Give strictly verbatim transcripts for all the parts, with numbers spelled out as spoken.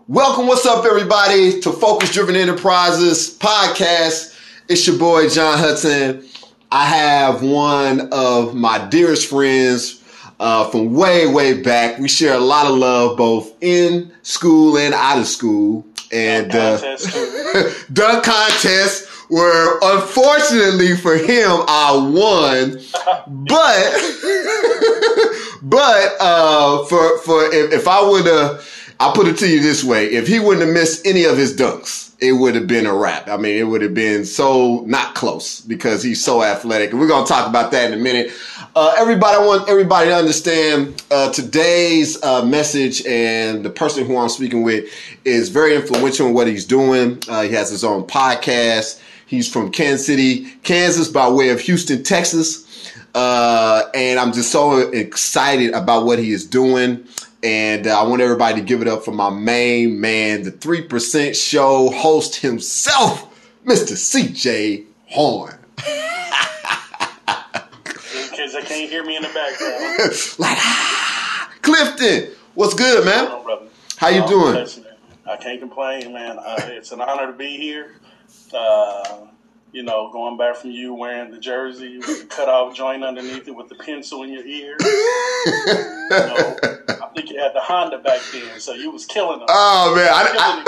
Welcome, what's up, everybody, to Focus Driven Enterprises podcast. It's your boy, John Hudson. I have one of my dearest friends uh, from way, way back. We share a lot of love both in school and out of school. And dunk contest, uh, dunk contest where, unfortunately for him, I won. But, but uh, for for if, if I would have, I'll put it to you this way: if he wouldn't have missed any of his dunks, it would have been a wrap. I mean, it would have been so not close because he's so athletic. And we're going to talk about that in a minute. Uh, everybody, I want everybody to understand uh, today's uh, message, and the person who I'm speaking with is very influential in what he's doing. Uh, he has his own podcast. He's from Kansas City, Kansas, by way of Houston, Texas. Uh, and I'm just so excited about what he is doing. And uh, I want everybody to give it up for my main man, the three percent Show host himself, Mister C J Horn. Kids that can't hear me in the background. Like, ah, Clifton, what's good, man? On, brother. How you um, doing? Listen, I can't complain, man. Uh, it's an honor to be here. Uh, you know, going back from you wearing the jersey with the cutout joint underneath it with the pencil in your ear. You know, I think you had the Honda back then, so you was killing them. Oh, man. I,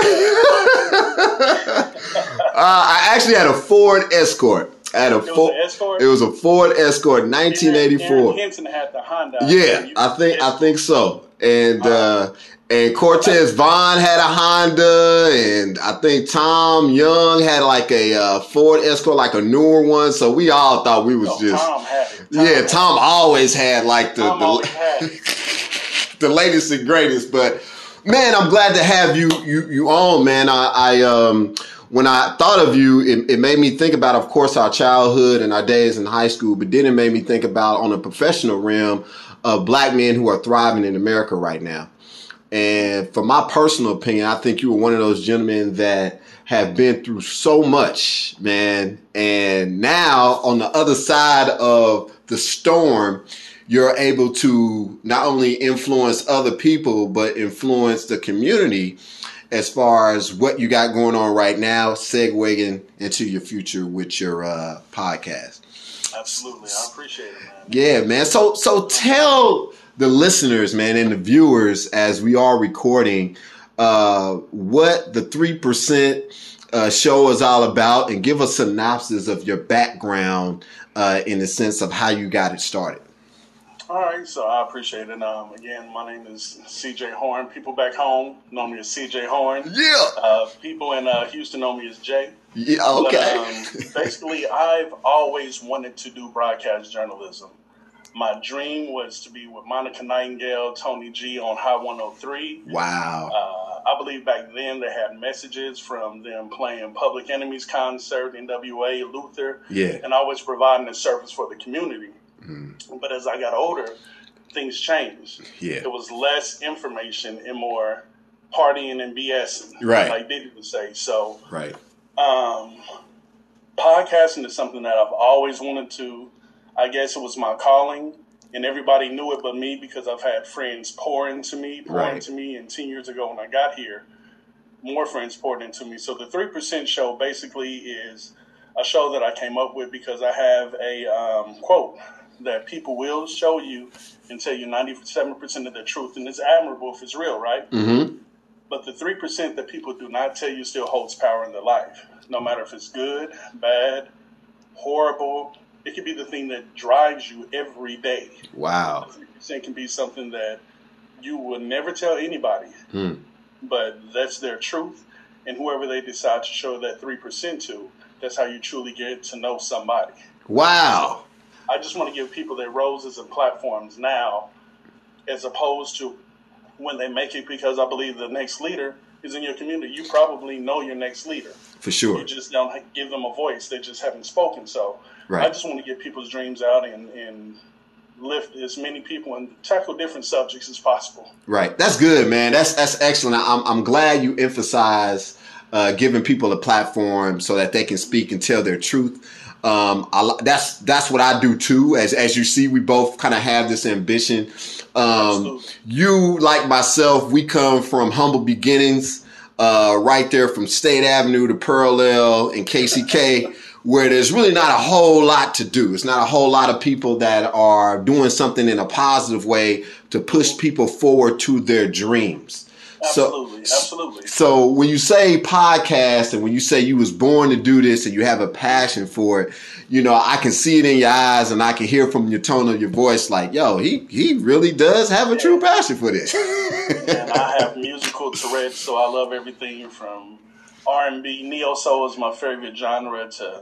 I, uh, I actually had a Ford Escort. I had a it Ford was an Escort? It was a Ford Escort, nineteen eighty-four. Aaron Henson had the Honda. Yeah, I think I think so. And uh, and Cortez Vaughn had a Honda, and I think Tom Young had like a uh, Ford Escort, like a newer one. So we all thought we was oh, just Tom had it. Tom yeah. had Tom it. always had like the Tom the, always had it. the latest and greatest. But man, I'm glad to have you you you on, man. I, I um. When I thought of you, it, it made me think about, of course, our childhood and our days in high school, but then it made me think about, on a professional realm, of black men who are thriving in America right now. And from my personal opinion, I think you were one of those gentlemen that have been through so much, man. And now, on the other side of the storm, you're able to not only influence other people, but influence the community as far as what you got going on right now, segueing into your future with your uh, podcast. Absolutely. I appreciate it, man. Yeah, man. So so tell the listeners, man, and the viewers as we are recording uh, what the three percent uh, Show is all about, and give a synopsis of your background uh, in the sense of how you got it started. All right, so I appreciate it. Um, again, my name is C J Horn. People back home know me as C J Horn. Yeah. Uh, people in uh, Houston know me as Jay. Yeah. Okay. But, um, basically, I've always wanted to do broadcast journalism. My dream was to be with Monica Nightingale, Tony G on High one oh three. Wow. Uh, I believe back then they had messages from them playing Public Enemy's concert, N W A, Luther. Yeah. And always providing a service for the community. Mm. But as I got older, things changed. Yeah. It was less information and more partying and BSing, right, like Diddy would say. So, right. Um, podcasting is something that I've always wanted to. I guess it was my calling, and everybody knew it but me because I've had friends pour into me, pour right. into me, and ten years ago when I got here, more friends poured into me. So the three percent Show basically is a show that I came up with because I have a um, quote that people will show you and tell you ninety-seven percent of the truth, and it's admirable if it's real, right? Mm-hmm. But the three percent that people do not tell you still holds power in their life. No matter if it's good, bad, horrible, it could be the thing that drives you every day. Wow. The three percent can be something that you will never tell anybody, hmm. but that's their truth, and whoever they decide to show that three percent to, that's how you truly get to know somebody. Wow. I just want to give people their roses and platforms now, as opposed to when they make it, because I believe the next leader is in your community. You probably know your next leader. For sure. You just don't give them a voice. They just haven't spoken. So right. I just want to get people's dreams out and, and lift as many people and tackle different subjects as possible. Right. That's good, man. That's that's excellent. I'm I'm glad you emphasize uh, giving people a platform so that they can speak and tell their truth. Um, I, that's that's what I do too. As as you see, we both kind of have this ambition. Um, you, like myself, we come from humble beginnings. uh, right there from State Avenue to Parallel and K C K, where there's really not a whole lot to do. It's not a whole lot of people that are doing something in a positive way to push people forward to their dreams. Absolutely, so, absolutely. So when you say podcast and when you say you was born to do this and you have a passion for it, you know, I can see it in your eyes and I can hear from your tone of your voice like, yo, he, he really does have a yeah. true passion for this. And I have musical Tourette's, so I love everything from R and B. Neo-soul is my favorite genre to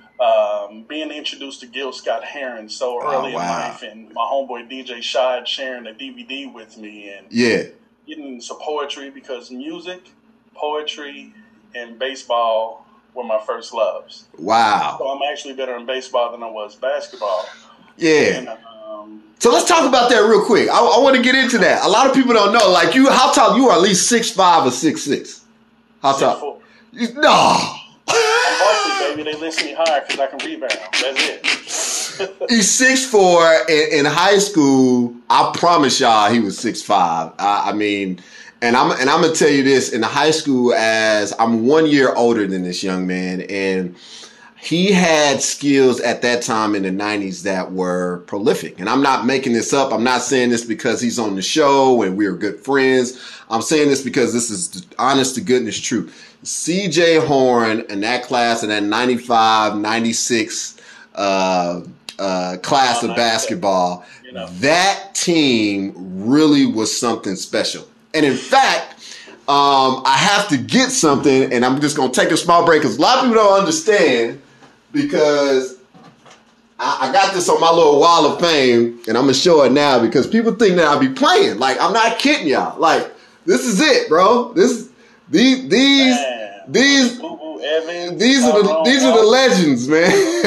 um, being introduced to Gil Scott-Heron so early oh, wow. in life, and my homeboy D J Shad sharing a D V D with me. And yeah. getting into poetry because music, poetry, and baseball were my first loves. Wow. So I'm actually better in baseball than I was basketball. Yeah. And, um, so let's talk about that real quick. I, I want to get into that. A lot of people don't know. Like you, how tall? You are at least six five or six six. How tall? You, no. I'm varsity, baby. They list me higher because I can rebound. That's it. He's six four. In, in high school, I promise y'all, he was six five. I, I mean, and I'm and I'm gonna tell you this: in high school, as I'm one year older than this young man, and he had skills at that time in the nineties that were prolific. And I'm not making this up. I'm not saying this because he's on the show and we're good friends. I'm saying this because this is the honest to goodness truth. C J Horn in that class, in that ninety-five, ninety-six uh, uh, class of basketball, you know, that team really was something special. And in fact, um, I have to get something, and I'm just going to take a small break because a lot of people don't understand, because I, I got this on my little wall of fame, and I'm going to show it now because people think that I'll be playing. Like, I'm not kidding y'all. Like, this is it, bro. This These, these, man. these, Boo-Boo Evans, these are the, these are the legends, man.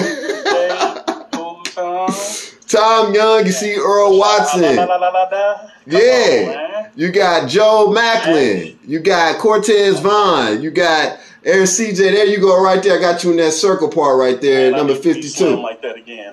Tom Young, you see Earl Watson. Yeah. You got Joe Macklin. You got Cortez Vaughn. You got Aaron C J. There you go right there. I got you in that circle part right there, man, number fifty-two. Like that again.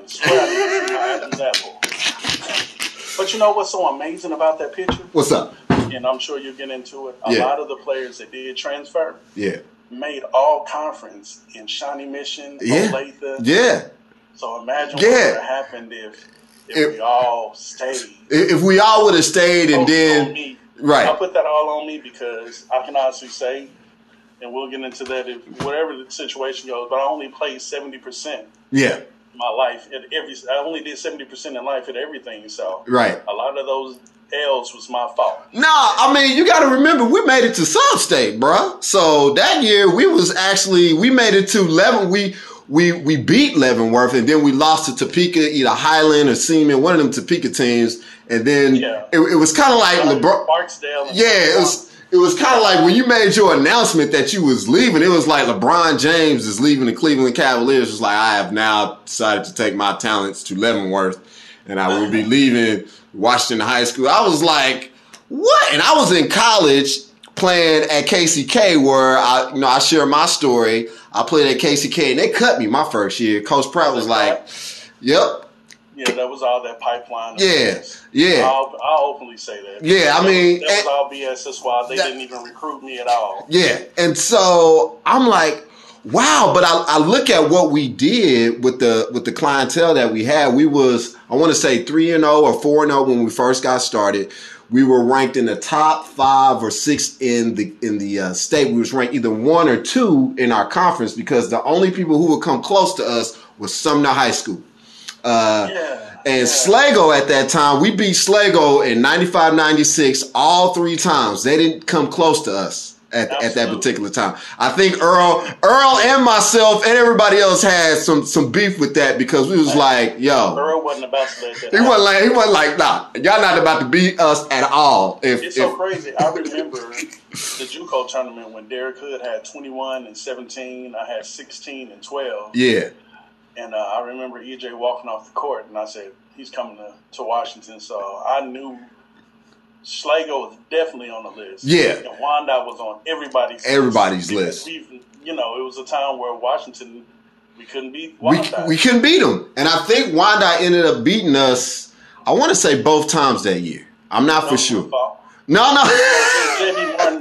But you know what's so amazing about that picture? What's up? And I'm sure you'll get into it. A yeah. lot of the players that did transfer yeah. made all conference in Shawnee Mission, yeah. Olathe. Yeah. So imagine yeah. what would have happened if, if, if we all stayed. If we all would have stayed and then... Me. Right. I put that all on me because I can honestly say, and we'll get into that if whatever the situation goes, but I only played seventy percent. Yeah. My life at every I only did seventy percent in life at everything, so right. a lot of those L's was my fault. Nah, I mean, you got to remember, we made it to Sub-State, bruh. So that year, we was actually, we made it to eleven. We we we beat Leavenworth, and then we lost to Topeka, either Highland or Seaman, one of them Topeka teams. And then yeah. it, it was kind of like LeBron. Barksdale. Yeah, it was. It was kind of like when you made your announcement that you was leaving, it was like LeBron James is leaving the Cleveland Cavaliers. It was like, I have now decided to take my talents to Leavenworth, and I will be leaving Washington High School. I was like, what? And I was in college playing at K C K, where I, you know, I share my story. I played at K C K, and they cut me my first year. Coach Pratt was like, yep. Yeah, that was all that pipeline. Yeah, yeah. I'll, I'll openly say that. Yeah, I mean, that was, that was all B S. That's why they that, didn't even recruit me at all. Yeah, and so I'm like, wow. But I, I look at what we did with the with the clientele that we had. We was, I want to say three and zero or four and zero when we first got started. We were ranked in the top five or six in the in the uh, state. We was ranked either one or two in our conference because the only people who would come close to us was Sumner High School. Uh, yeah, and yeah. Sligo at that time, we beat Sligo in ninety-five ninety-six all three times. They didn't come close to us at, at that particular time. I think Earl, Earl and myself and everybody else had some, some beef with that because we was like, yo. Earl wasn't about to let that He wasn't like, he wasn't like, nah, y'all not about to beat us at all. If, it's if, so crazy. I remember the JUCO tournament when Derek Hood had twenty-one and seventeen. I had sixteen and twelve. Yeah. And uh, I remember E J walking off the court, and I said, he's coming to, to Washington. So I knew Sligo was definitely on the list. Yeah. And Wyandotte was on everybody's Everybody's list. list. You know, it was a time where Washington, we couldn't beat we, Wyandotte. we couldn't beat them. And I think Wyandotte ended up beating us, I want to say both times that year. I'm not no, for sure. Fault. No, no. J D Martin,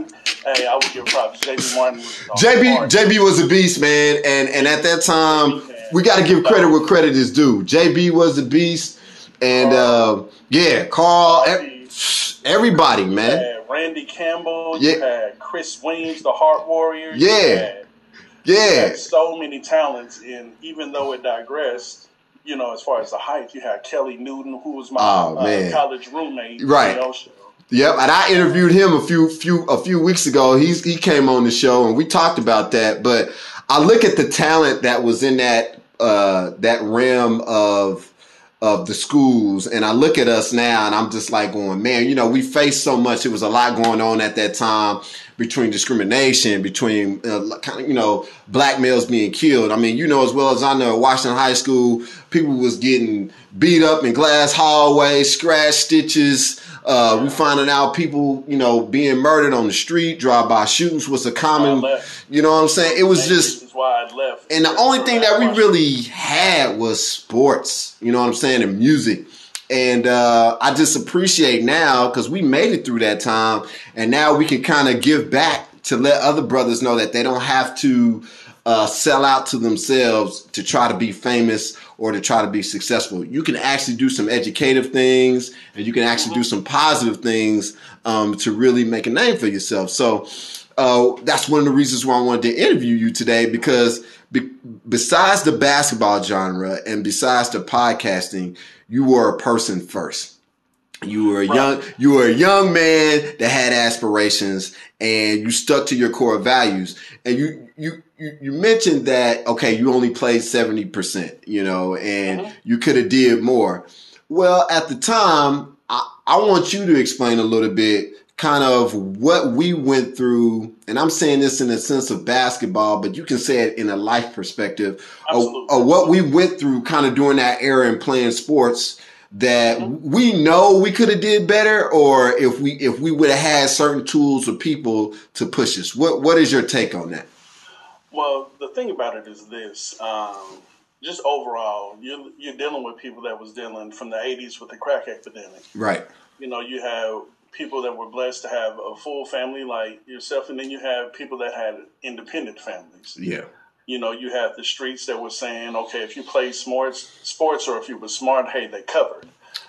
Hey, I would give props. J B Martin was J B J B was a beast, man, and and at that time we got to give credit where credit is due. J B was a beast, and uh, yeah, Carl, everybody, man. You had Randy Campbell, you yeah. had Chris Weems, the Heart Warriors. Yeah, you had, yeah. You had so many talents, and even though it digressed, you know, as far as the height, you had Kelly Newton, who was my oh, uh, college roommate. Right. You know, show. Yep, and I interviewed him a few few a few weeks ago. He's he came on the show and we talked about that. But I look at the talent that was in that uh, that realm of of the schools, and I look at us now, and I'm just like going, man, you know, we faced so much. It was a lot going on at that time between discrimination, between uh, kind of you know black males being killed. I mean, you know as well as I know, Washington High School, people was getting beat up in glass hallways, scratch stitches. Uh, we finding out people, you know, being murdered on the street, drive-by shootings was a common, you know what I'm saying? It was just, this is why I left. And the only thing that we really had was sports, you know what I'm saying, and music. And uh, I just appreciate now because we made it through that time, and now we can kind of give back to let other brothers know that they don't have to uh, sell out to themselves to try to be famous or to try to be successful. You can actually do some educative things, and you can actually do some positive things um, to really make a name for yourself. So uh, that's one of the reasons why I wanted to interview you today, because be- besides the basketball genre and besides the podcasting, you were a person first. You were a young, you were a young man that had aspirations, and you stuck to your core values. And you, you, you, you mentioned that, okay, you only played seventy percent, you know, and mm-hmm. you could have did more. Well, at the time, I, I want you to explain a little bit kind of what we went through. And I'm saying this in the sense of basketball, but you can say it in a life perspective of, of what we went through kind of during that era and playing sports, that we know we could have did better, or if we if we would have had certain tools or people to push us. What what is your take on that? Well, the thing about it is this: um, just overall, you're you're dealing with people that was dealing from the eighties with the crack epidemic. Right. You know, you have people that were blessed to have a full family like yourself, and then you have people that had independent families. Yeah. You know, you have the streets that were saying, okay, if you play sports, sports, or if you were smart, hey, they covered. Right.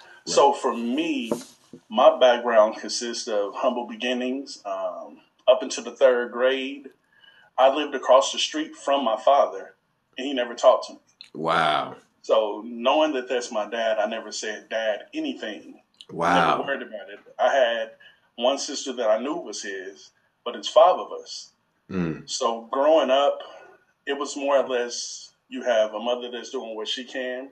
So for me, my background consists of humble beginnings. Um, up until the third grade, I lived across the street from my father, and he never talked to me. Wow. So knowing that that's my dad, I never said dad anything. Wow. Never worried about it. I had one sister that I knew was his, but it's five of us. Mm. So growing up, it was more or less you have a mother that's doing what she can,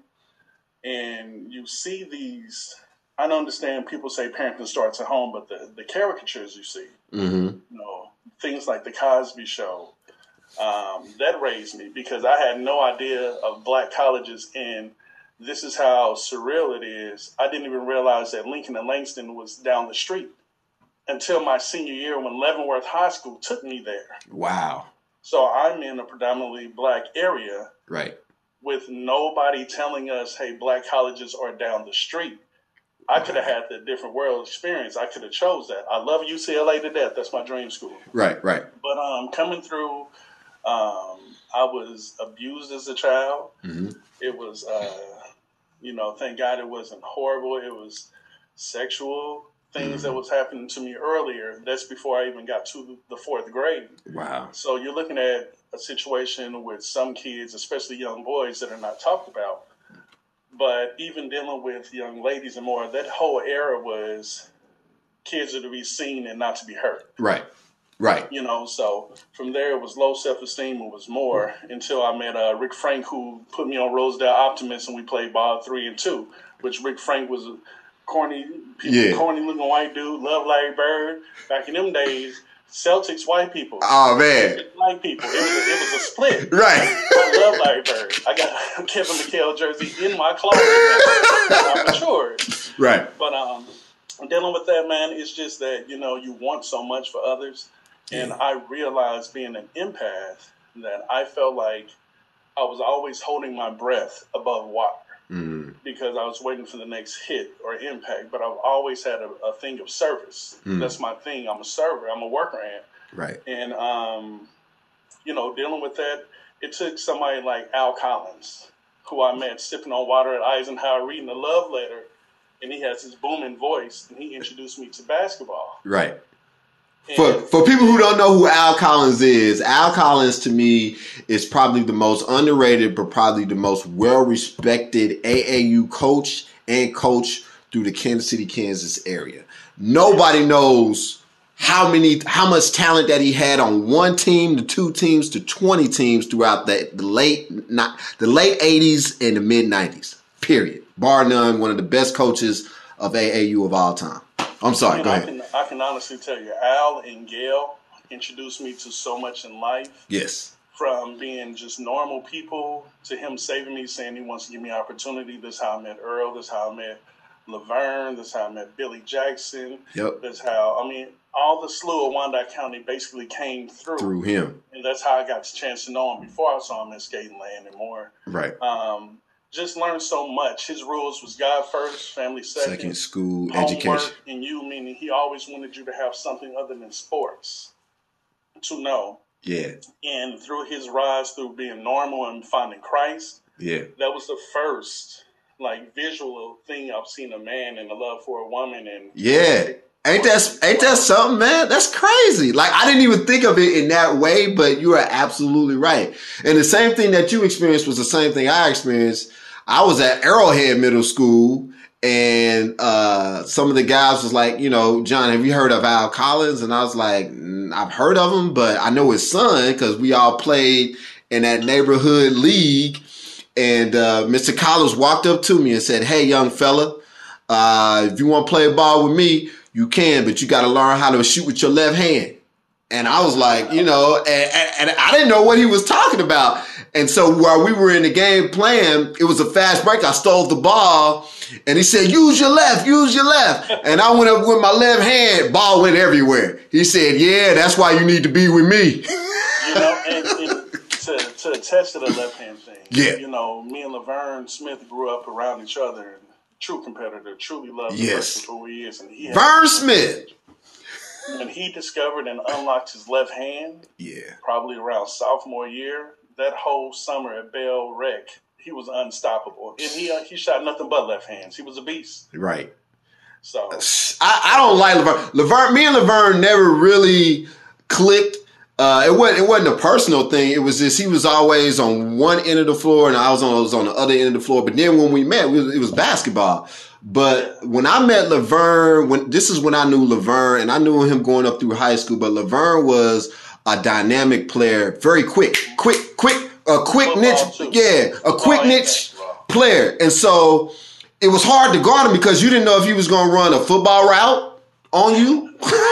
and you see these. I don't understand people say parenting starts at home, but the, the caricatures you see, mm-hmm. you know, things like the Cosby Show, um, that raised me because I had no idea of black colleges, and this is how surreal it is. I didn't even realize that Lincoln and Langston was down the street until my senior year when Leavenworth High School took me there. Wow. So I'm in a predominantly black area, right, with nobody telling us, hey, black colleges are down the street. I could have had the different world experience. I could have chose that. I love U C L A to death. That's my dream school. Right, right. But um, coming through, um, I was abused as a child. Mm-hmm. It was, uh, you know, thank God it wasn't horrible. It was sexual things mm-hmm. that was happening to me earlier. That's before I even got to the fourth grade. Wow. So you're looking at a situation with some kids, especially young boys, that are not talked about. But even dealing with young ladies and more, that whole era was kids are to be seen and not to be heard. Right, right. You know, so from there it was low self-esteem. It was more until I met uh, Rick Frank, who put me on Rosedale Optimist, and we played ball three and two, which Rick Frank was a corny, yeah. corny looking white dude, loved Larry Bird. Back in them days, Celtics, white people. Oh, man. White people. It was a, it was a split. Right. I love Larry Bird. I got a Kevin McHale jersey in my closet. I matured. Right. But um, dealing with that, man, it's just that, you know, you want so much for others. And yeah. I realized being an empath that I felt like I was always holding my breath above water. Mm. Because I was waiting for the next hit or impact, but I've always had a, a thing of service. Mm. That's my thing. I'm a server. I'm a worker ant. Right. And, um, you know, dealing with that, it took somebody like Al Collins, who I met sipping on water at Eisenhower reading a love letter, and he has this booming voice, and he introduced me to basketball. Right. For for people who don't know who Al Collins is, Al Collins to me is probably the most underrated, but probably the most well-respected A A U coach and coach through the Kansas City, Kansas area. Nobody knows how many, how much talent that he had on one team, to two teams, to twenty teams throughout the, the late not the late eighties and the mid nineties. Period. Bar none, one of the best coaches of A A U of all time. I'm sorry, I mean, go ahead. I can, I can honestly tell you, Al and Gail introduced me to so much in life. Yes. From being just normal people to him saving me, saying he wants to give me opportunity. This is how I met Earl. This is how I met Laverne. This is how I met Billy Jackson. Yep. That's how, I mean, all the slew of Wyandotte County basically came through. Through him. And that's how I got the chance to know him before I saw him in Skating Land and more. Right. Um, just learned so much. His rules was God first, family second. Second, school, homework, education. And you, meaning he always wanted you to have something other than sports to know. Yeah. And through his rise through being normal and finding Christ, yeah, that was the first like visual thing I've seen a man and a love for a woman. And yeah. Ain't that, ain't that something, man? That's crazy. Like, I didn't even think of it in that way, but you are absolutely right. And the same thing that you experienced was the same thing I experienced. I was at Arrowhead Middle School, and uh, some of the guys was like, you know, John, have you heard of Al Collins? And I was like, mm, I've heard of him, but I know his son because we all played in that neighborhood league. And uh, Mister Collins walked up to me and said, hey, young fella, uh, if you want to play ball with me, you can, but you got to learn how to shoot with your left hand. And I was like, you know, and, and, and I didn't know what he was talking about. And so while we were in the game playing, it was a fast break. I stole the ball, and he said, use your left, use your left. And I went up with my left hand, ball went everywhere. He said, yeah, that's why you need to be with me. You know, and, and to, to attest to the left hand thing, yeah. You know, me and Laverne Smith grew up around each other, and true competitor, truly loved the yes. person who he is. And he Vern Smith. When he discovered and unlocked his left hand, yeah, probably around sophomore year, that whole summer at Bell Rec, he was unstoppable. And he uh, he shot nothing but left hands. He was a beast. Right. So I, I don't like Laverne. Laverne. Me and Laverne never really clicked. Uh, it wasn't. It wasn't a personal thing. It was just he was always on one end of the floor, and I was on, I was on the other end of the floor. But then when we met, it was, it was basketball. But when I met Laverne, when this is when I knew Laverne, and I knew him going up through high school. But Laverne was a dynamic player, very quick, quick, quick, a quick Football niche, too. yeah, a Football quick niche player. And so it was hard to guard him because you didn't know if he was going to run a football route on you,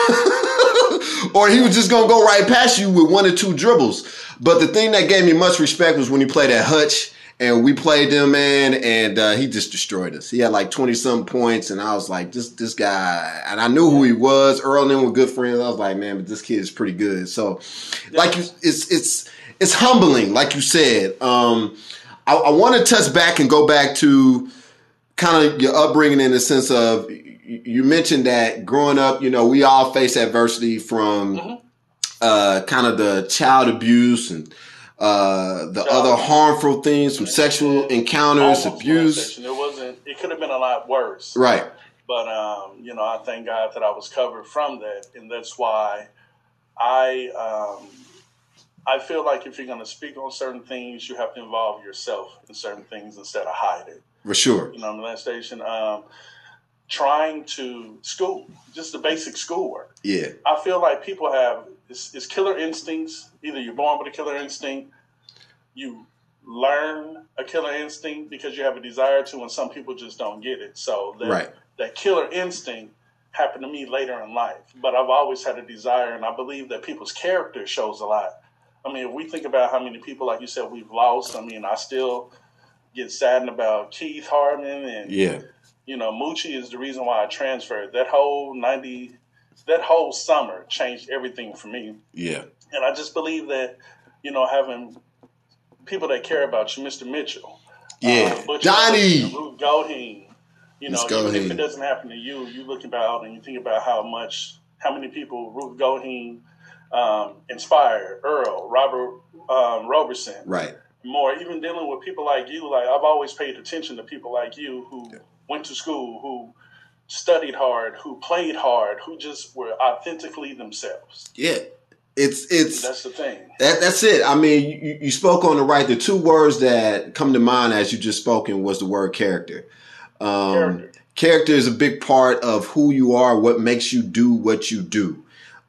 or he was just going to go right past you with one or two dribbles. But the thing that gave me much respect was when he played at Hutch. And we played them, man, and uh, he just destroyed us. He had like twenty-something points, and I was like, this this guy, and I knew who he was. Earl and them were good friends. I was like, man, but this kid is pretty good. So, like, you, it's it's it's humbling, like you said. Um, I, I want to touch back and go back to kind of your upbringing in the sense of, you mentioned that growing up, you know, we all face adversity from mm-hmm. uh, kind of the child abuse and Uh, the Child. other harmful things from sexual encounters, Almost abuse. It wasn't. It could have been a lot worse. Right. But um, you know, I thank God that I was covered from that, and that's why I um, I feel like if you're going to speak on certain things, you have to involve yourself in certain things instead of hide it. For sure. You know, on that station, um, trying to school, just the basic schoolwork. Yeah. I feel like people have. It's, it's killer instincts. Either you're born with a killer instinct, you learn a killer instinct because you have a desire to, and some people just don't get it. So that, right. that killer instinct happened to me later in life. But I've always had a desire, and I believe that people's character shows a lot. I mean, if we think about how many people, like you said, we've lost, I mean, I still get saddened about Keith Hartman and, yeah. you know, Moochie is the reason why I transferred. That whole ninety That whole summer changed everything for me. Yeah. And I just believe that, you know, having people that care about you, Mister Mitchell. Yeah. Uh, Butch Johnny. Ruth Goheen. You know, Go even ahead. if it doesn't happen to you, you look about and you think about how much, how many people Ruth Goheen um, Inspire, Earl, Robert um, Roberson, Right. more, even dealing with people like you. Like, I've always paid attention to people like you who Yeah. went to school, who studied hard, who played hard, who just were authentically themselves. Yeah. It's it's That's the thing. That, that's it. I mean, you, you spoke on the right. The two words that come to mind as you just spoken was the word character. Um, Character. Character is a big part of who you are, what makes you do what you do.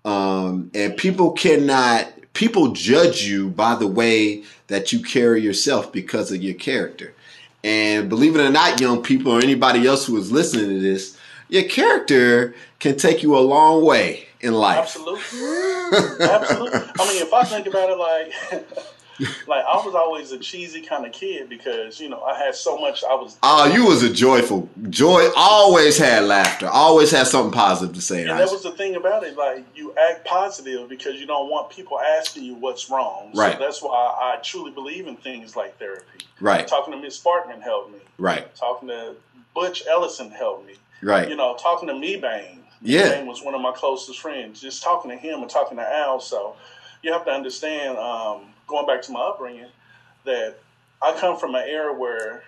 Um, and people cannot, people judge you by the way that you carry yourself because of your character. And believe it or not, young people or anybody else who is listening to this, your character can take you a long way in life. Absolutely. Absolutely. I mean, if I think about it, like, like I was always a cheesy kind of kid because, you know, I had so much. I was. Oh, you was a joyful, joy. Always had laughter. Always had something positive to say. And that was the thing about it. Like, you act positive because you don't want people asking you what's wrong. Right. So that's why I truly believe in things like therapy. Right. Talking to Miss Sparkman helped me. Right. Talking to Butch Ellison helped me. Right. You know, talking to Mebane. Yeah. Mebane was one of my closest friends. Just talking to him and talking to Al. So you have to understand, um, going back to my upbringing, that I come from an era where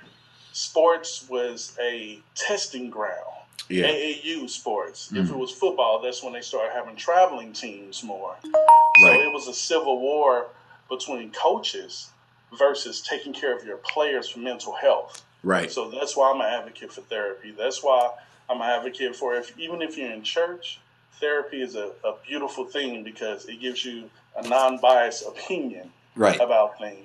sports was a testing ground. Yeah. A A U sports. Mm-hmm. If it was football, that's when they started having traveling teams more. So Right. it was a civil war between coaches versus taking care of your players for mental health. Right. So that's why I'm an advocate for therapy. That's why I'm an advocate for, if even if you're in church, therapy is a, a beautiful thing because it gives you a non-biased opinion Right. about things.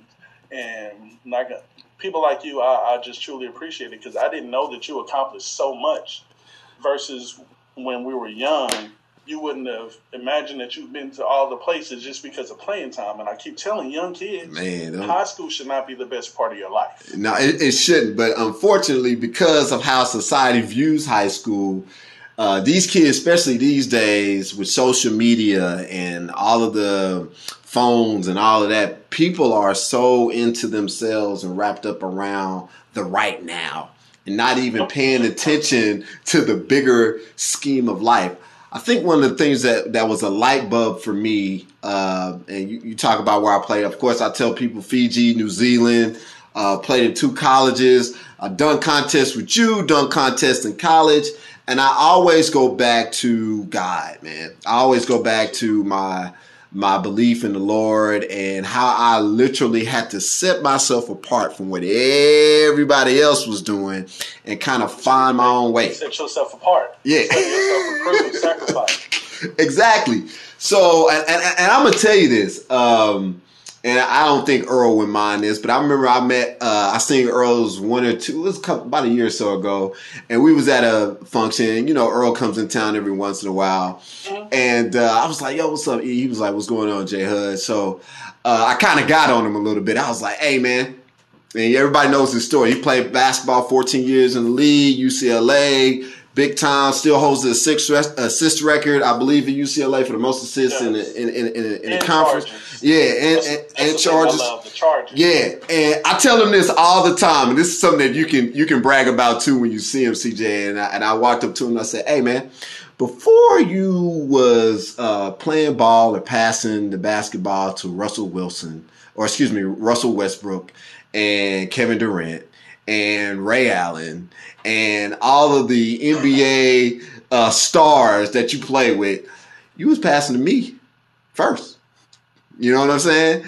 And like people like you, I, I just truly appreciate it because I didn't know that you accomplished so much versus when we were young. You wouldn't have imagined that you've been to all the places just because of playing time. And I keep telling young kids, Man, don't- high school should not be the best part of your life. No, it, it shouldn't. But unfortunately, because of how society views high school, uh, these kids, especially these days with social media and all of the phones and all of that, people are so into themselves and wrapped up around the right now and not even paying attention to the bigger scheme of life. I think one of the things that, that was a light bulb for me, uh, and you, you talk about where I played. Of course, I tell people Fiji, New Zealand, uh, played in two colleges, uh, done contests with you, done contests in college. And I always go back to God, man. I always go back to my my belief in the Lord and how I literally had to set myself apart from what everybody else was doing and kind of find my own way. Set yourself apart. Yeah. Set yourself apart. Sacrifice. Exactly. So, and, and, and I'm going to tell you this, um, and I don't think Earl would mind this, but I remember I met, uh, I seen Earl's one or two, it was a couple, about a year or so ago, and we was at a function. You know, Earl comes in town every once in a while, mm-hmm. and uh, I was like, yo, what's up, E? He was like, what's going on, J. Hud? So uh, I kind of got on him a little bit. I was like, hey, man, and everybody knows his story. He played basketball fourteen years in the league, U C L A, big time, still holds the assist, assist record, I believe, at U C L A for the most assists yes. in the, in, in, in, in the conference. Charges. Yeah, and, that's, and, that's and charges. I love, the charges. Yeah, and I tell him this all the time, and this is something that you can you can brag about too when you see him, C J. And I, and I walked up to him and I said, hey, man, before you was uh, playing ball or passing the basketball to Russell Wilson, or excuse me, Russell Westbrook and Kevin Durant and Ray Allen and all of the N B A uh, stars that you play with, you was passing to me first. You know what I'm saying?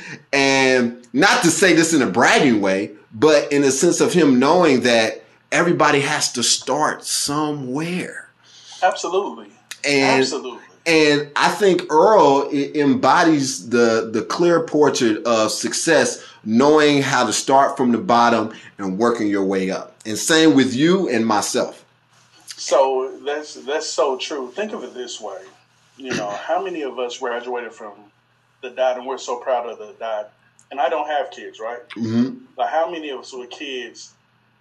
And not to say this in a bragging way, but in the sense of him knowing that everybody has to start somewhere. Absolutely. And, Absolutely. And I think Earl embodies the, the clear portrait of success, knowing how to start from the bottom and working your way up. And same with you and myself. So that's that's so true. Think of it this way. You know, how many of us graduated from the dot and we're so proud of the dot? And I don't have kids, right? Mm-hmm. Like, how many of us with kids,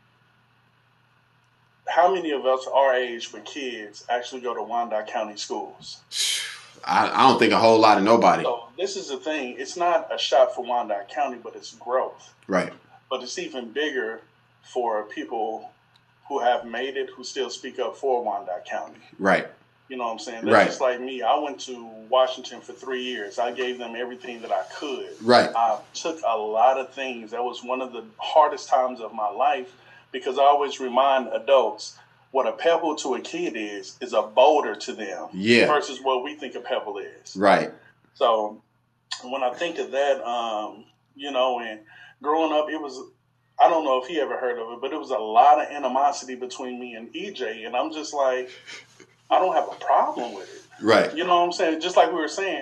how many of us our age with kids actually go to Wyandotte County schools? I, I don't think a whole lot of nobody. So this is the thing. It's not a shot for Wyandotte County, but it's growth. Right. But it's even bigger for people who have made it, who still speak up for Wyandotte County. Right. You know what I'm saying? That's Right. just like me. I went to Washington for three years. I gave them everything that I could. Right. I took a lot of things. That was one of the hardest times of my life because I always remind adults what a pebble to a kid is, is a boulder to them. Yeah. Versus what we think a pebble is. Right. So when I think of that, um, you know, and growing up, it was, I don't know if he ever heard of it, but it was a lot of animosity between me and E J. And I'm just like, I don't have a problem with it. Right. You know what I'm saying? Just like we were saying,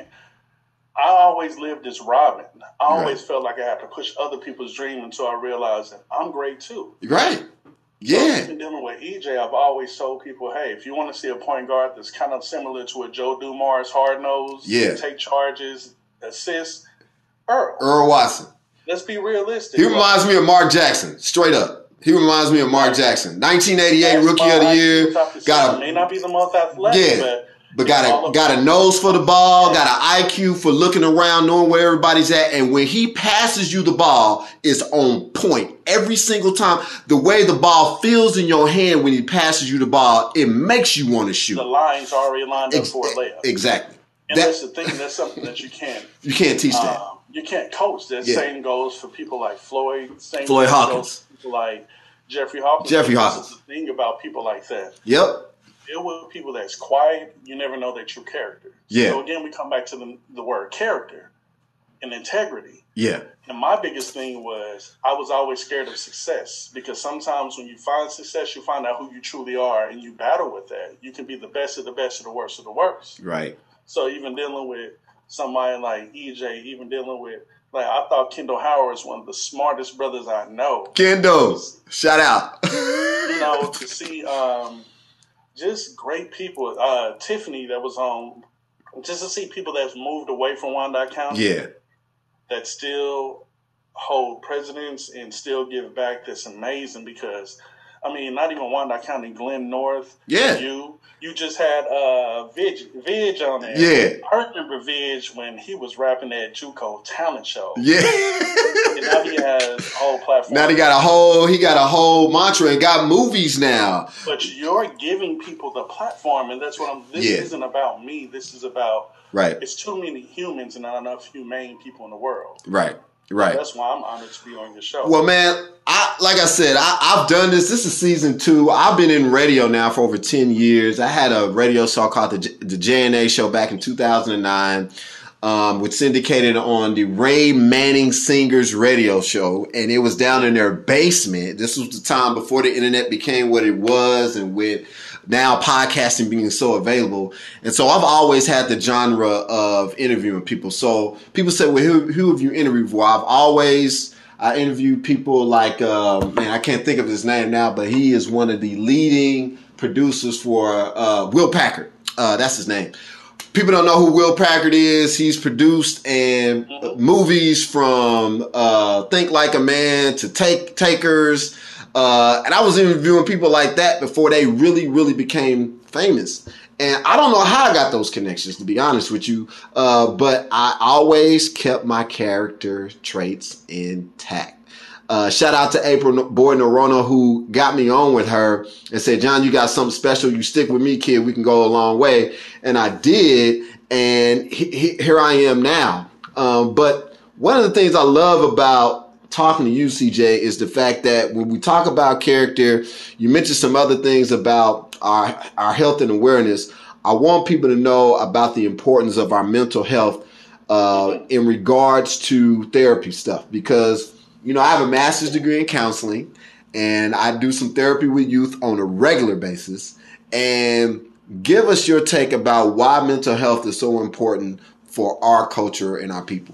I always lived as Robin. I always right. felt like I had to push other people's dream until I realized that I'm great too. Right. Yeah. So, dealing with E J, I've always told people, hey, if you want to see a point guard that's kind of similar to a Joe Dumars, hard-nosed, yeah. take charges, assist, Earl. Earl Watson. Let's be realistic. He reminds me of Mark Jackson, straight up. He reminds me of Mark Jackson. nineteen eighty-eight Rookie of the Year. Got a, may not be the most athletic, yeah, but, but got a got a nose for the ball, got an I Q for looking around, knowing where everybody's at, and when he passes you the ball, it's on point every single time. The way the ball feels in your hand when he passes you the ball, it makes you want to shoot. The line's already lined up Ex- for a layup. Exactly. And that, that's the thing. That's something that you can't. You can't teach that. Um, you can't coach. That yeah. same goes for people like Floyd. Same Floyd Hawkins. People like Jeffrey Hawkins. Jeffrey Hawkins. This is the thing about people like that. Yep. Deal with people that's quiet. You never know their true character. Yeah. So again, we come back to the, the word character and integrity. Yeah. And my biggest thing was I was always scared of success because sometimes when you find success, you find out who you truly are and you battle with that. You can be the best of the best of the worst of the worst. Right. So even dealing with somebody like E J, even dealing with, like, I thought Kendall Howard is one of the smartest brothers I know. Kendall, shout out. You know, to see um, just great people. Uh, Tiffany that was on, just to see people that's moved away from Wyandotte County. Yeah. That still hold presidents and still give back. That's amazing because, I mean, not even Wyandotte County, Glen North. Yeah. You. You just had uh, Vidge, Vidge on there. Yeah. I remember Vidge when he was rapping that JUCO talent show. Yeah. And now he has a whole platform. Now he got a whole, he got a whole mantra and got movies now. But you're giving people the platform, and that's what I'm, this yeah. isn't about me. This is about, right. It's too many humans and not enough humane people in the world. Right. Right. So that's why I'm honored to be on your show. Well, man, I like I said, I, I've done this. This is season two. I've been in radio now for over ten years. I had a radio show called the, the J and A Show back in two thousand nine, um, which syndicated on the Ray Manning Singers radio show. And it was down in their basement. This was the time before the internet became what it was and with now podcasting being so available. And so I've always had the genre of interviewing people. So people say, well, who, who have you interviewed for? I've always, I interviewed people like, uh, man, I can't think of his name now, but he is one of the leading producers for uh, Will Packard. Uh, that's his name. People don't know who Will Packard is. He's produced and mm-hmm. movies from uh, Think Like a Man to Take Takers. Uh, and I was interviewing people like that before they really, really became famous. And I don't know how I got those connections, to be honest with you. Uh, but I always kept my character traits intact. Uh, shout out to April Boyd Norona, who got me on with her and said, John, you got something special. You stick with me, kid. We can go a long way. And I did. And he, he, here I am now. Um, but one of the things I love about talking to you, C J, is the fact that when we talk about character, you mentioned some other things about our, our health and awareness. I want people to know about the importance of our mental health uh, in regards to therapy stuff, because, you know, I have a master's degree in counseling and I do some therapy with youth on a regular basis. And give us your take about why mental health is so important for our culture and our people.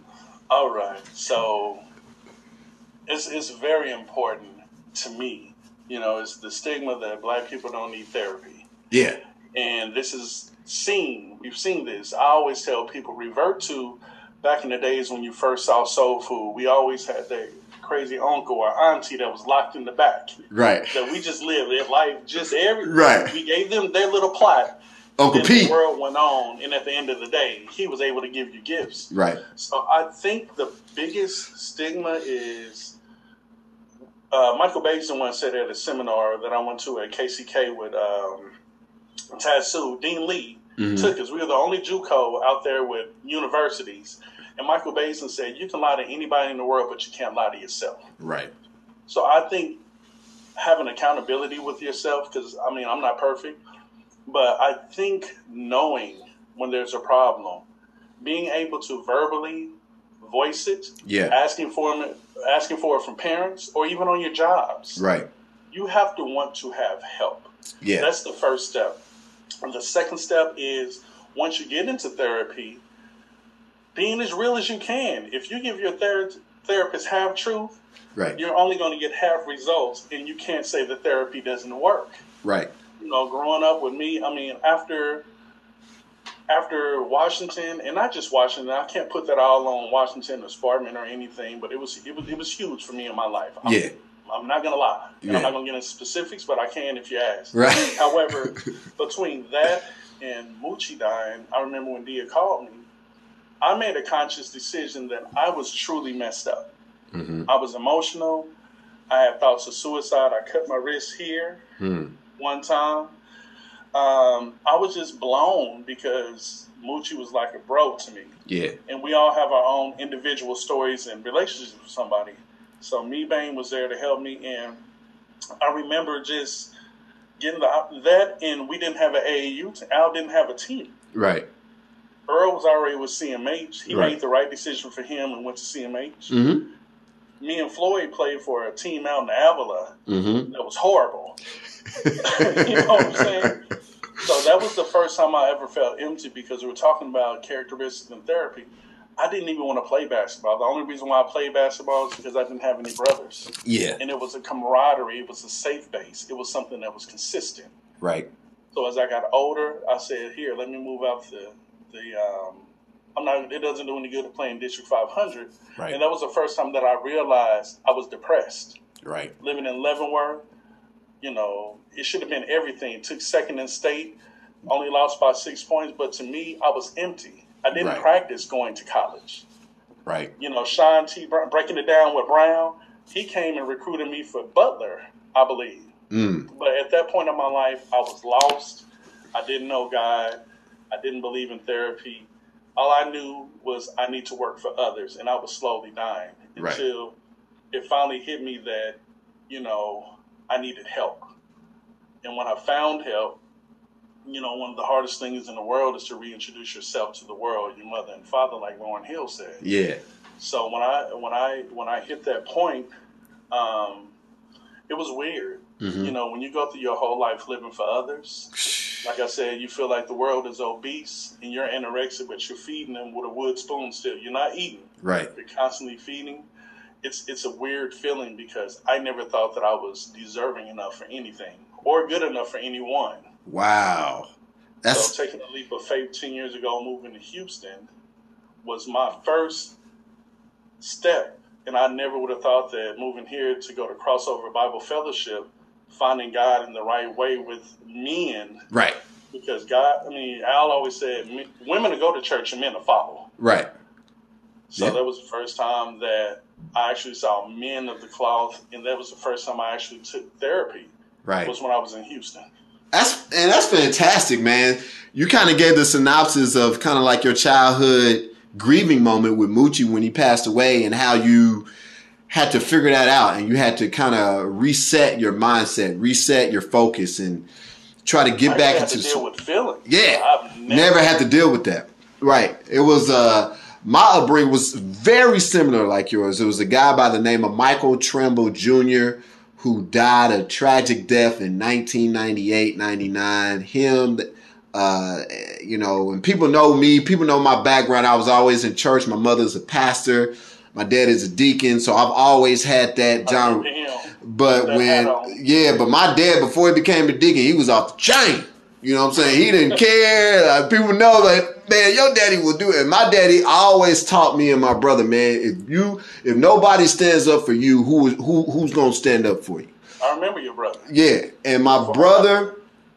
All right. So It's, it's very important to me. You know, it's the stigma that black people don't need therapy. Yeah. And this is seen. We've seen this. I always tell people, revert to back in the days when you first saw soul food. We always had that crazy uncle or auntie that was locked in the back. Right. That we just lived their life just every. Right. We gave them their little plot. Uncle and Pete. The world went on, and at the end of the day, he was able to give you gifts. Right. So I think the biggest stigma is. Uh, Michael Basin once said at a seminar that I went to at K C K with um, Tattoo, Dean Lee, mm-hmm. took us. We were the only JUCO out there with universities. And Michael Basin said, you can lie to anybody in the world, but you can't lie to yourself. Right. So I think having accountability with yourself, because, I mean, I'm not perfect, but I think knowing when there's a problem, being able to verbally voice it, yeah. asking for it, asking for it from parents, or even on your jobs. Right. You have to want to have help. Yeah. That's the first step. And the second step is, once you get into therapy, being as real as you can. If you give your ther- therapist half truth, right. you're only going to get half results, and you can't say the therapy doesn't work. Right. You know, growing up with me, I mean, after after Washington, and not just Washington, I can't put that all on Washington or Spartan or anything, but it was it was it was huge for me in my life. I'm, yeah. I'm not going to lie. Yeah. I'm not going to get into specifics, but I can if you ask. Right. However, between that and Moochie dying, I remember when Dia called me, I made a conscious decision that I was truly messed up. Mm-hmm. I was emotional. I had thoughts of suicide. I cut my wrist here mm. one time. Um, I was just blown because Moochie was like a bro to me. Yeah. And we all have our own individual stories and relationships with somebody. So Me Bane was there to help me. And I remember just getting the, that, and we didn't have an A A U. T- Al didn't have a team. Right. Earl was already with C M H. He right. made the right decision for him and went to C M H. Mm-hmm. Me and Floyd played for a team out in Avila mm-hmm. that was horrible. You know what I'm saying? So that was the first time I ever felt empty, because we were talking about characteristics in therapy. I didn't even want to play basketball. The only reason why I played basketball is because I didn't have any brothers. Yeah. And it was a camaraderie. It was a safe base. It was something that was consistent. Right. So as I got older, I said, here, let me move out to the, um, I'm not, it doesn't do any good to play in District five hundred. Right. And that was the first time that I realized I was depressed. Right. Living in Leavenworth, you know, it should have been everything. Took second in state, only lost by six points. But to me, I was empty. I didn't right. practice going to college. Right. You know, Sean T. Brown, breaking it down with Brown, he came and recruited me for Butler, I believe. Mm. But at that point in my life, I was lost. I didn't know God. I didn't believe in therapy. All I knew was I need to work for others, and I was slowly dying right. until it finally hit me that, you know, I needed help. And when I found help, you know, one of the hardest things in the world is to reintroduce yourself to the world, your mother and father, like Lauryn Hill said. Yeah. So when I when I when I hit that point, um, it was weird. Mm-hmm. You know, when you go through your whole life living for others, like I said, you feel like the world is obese and you're anorexic, but you're feeding them with a wood spoon still. You're not eating. Right. You're constantly feeding. It's it's a weird feeling, because I never thought that I was deserving enough for anything or good enough for anyone. Wow. That's... So taking a leap of faith ten years ago, moving to Houston, was my first step. And I never would have thought that moving here to go to Crossover Bible Fellowship, finding God in the right way with men. Right. Because God, I mean, Al always said, women to go to church and men to follow. Right. So yeah. that was the first time that I actually saw men of the cloth, and that was the first time I actually took therapy. Right. Was when I was in Houston. That's and that's fantastic, man. You kind of gave the synopsis of kind of like your childhood grieving moment with Moochie when he passed away, and how you had to figure that out, and you had to kind of reset your mindset, reset your focus, and try to get I back had into to deal with feelings. Yeah, I've never, never had to deal with that. Right. It was uh my upbringing was very similar like yours. It was a guy by the name of Michael Trimble Junior who died a tragic death in nineteen ninety-eight, ninety-nine. Him, uh, you know, and people know me. People know my background. I was always in church. My mother's a pastor. My dad is a deacon. So I've always had that genre. But that when, yeah, but my dad, before he became a deacon, he was off the chain. You know what I'm saying? He didn't care. Like, people know that, man, your daddy will do it. And my daddy always taught me and my brother, man, if you, if nobody stands up for you, who is who who's gonna stand up for you? I remember your brother. Yeah, and my brother,